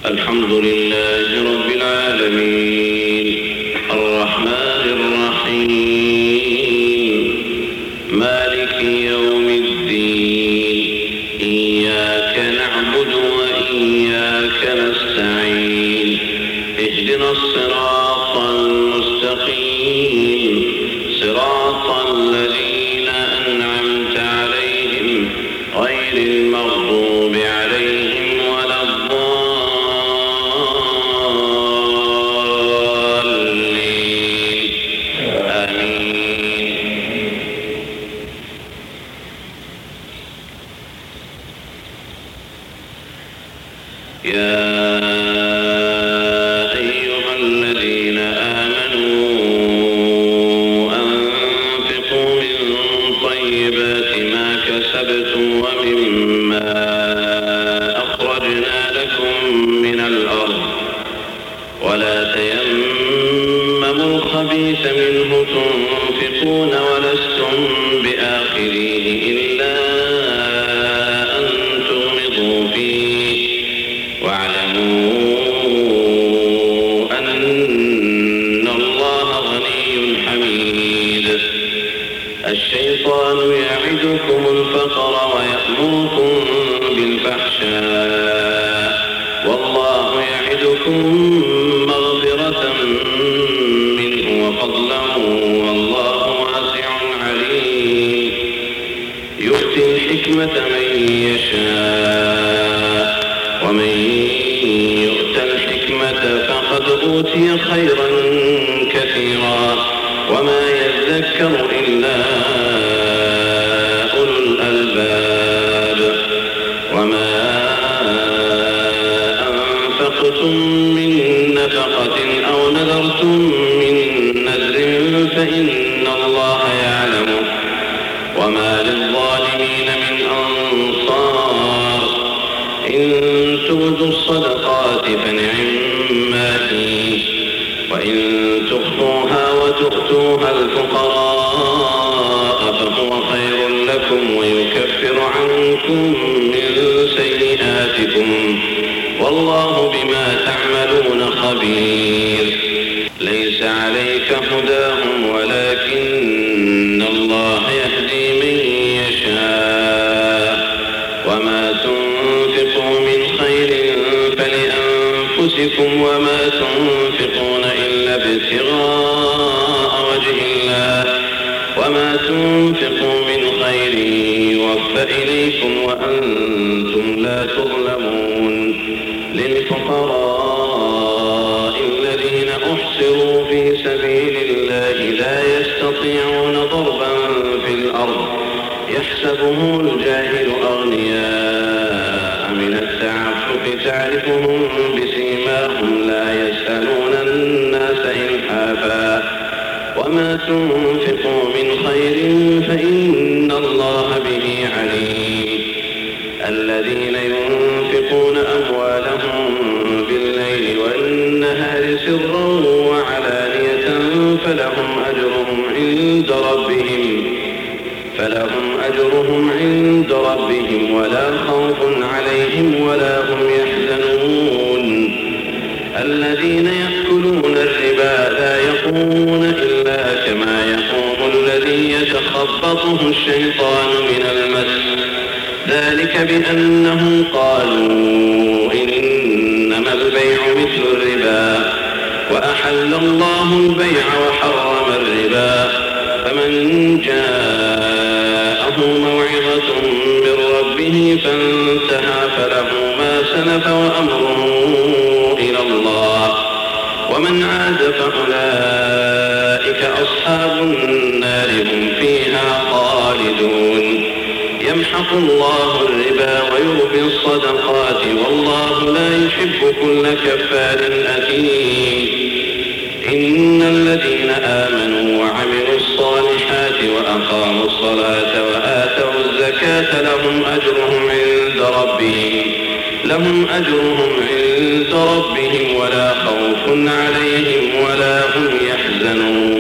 الحمد لله رب العالمين الرحمن الرحيم مالك يوم الدين إياك نعبد وإياك نستعين اهدنا الصراط المستقيم صراط الذين أنعمت عليهم غير المغضوب عليهم ولا الضالين آمين. يا أيها الذين آمنوا أنفقوا من طيبات ما كسبتم ومما أخرجنا لكم من الأرض ولا تيمموا الخبيث منه تنفقون ولستم بآخذيه إلا أن تغمضوا فيه واعلموا أن الله غني حميد. الشيطان يعدكم الفقر ويأمركم بالفحشاء والله يعدكم مغفرة منه وفضلا والله واسع عليم. يؤتي الحكمة من يشاء ومن يؤت الحكمة فقد أوتي خيرا كثيرا وما يذكر إلا أولو الألباب. وما أنفقتم من نفقة أو نذرتم من نذر فإن الله يعلمه وما للظالمين من أنصار. إن تبدوا الصدقات فنعما هي وإن تخفوها وتؤتوها الفقراء فهو خير لكم ويكفر عنكم من سيئاتكم والله بما تعملون خبير. ليس عليك هداهم ولكن الله يهدي من يشاء وما تنفقوا من خير فلأنفسكم وما تنفقون إلا ابتغاء وجه الله وما تنفقوا من خير يوفى إليكم وأنتم لا تظلمون. للفقراء الذين أحصروا في سبيل الله لا يستطيعون ضربا في الأرض يحسبهم الجاهل أغنياء من التعفف تعرفهم بسيماهم لا يسألون الناس إلحافا وما تنفقوا من خير فإن الله به عليم. الذين ينفقون أموالهم بالليل والنهار سرا وعلانية فلهم أجرهم عند ربهم ولا خوف عليهم ولا هم يحزنون. الذين يأكلون الربا لا يقومون إلا كما يقوم الذي يتخبطه الشيطان من المس ذلك بأنهم قالوا إنما البيع مثل الربا وأحل الله البيع وحرم الربا. فمن جاءه موعظة من ربه فانتهى فله ما سلف وأمره إلى الله ومن عاد فأولئك أصحاب النار هم فيها خالدون. يمحق الله الربا ويربي الصدقات والله لا يحب كل كفار أثيم. إن الذين آمنوا وعملوا الصالحات وأقاموا الصلاة وآتوا الزكاة لهم أجرهم عند ربهم ولا خوف عليهم ولا هم يحزنون.